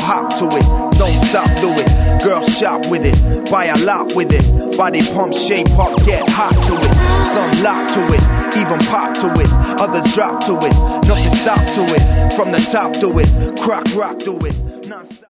hop to it, don't stop, do it. Girl shop with it, buy a lot with it. Body pump, shape up, get hot to it. Some lock to it, even pop to it. Others drop to it, nothing stop to it. From the top to it, crack rock to it. Non-stop.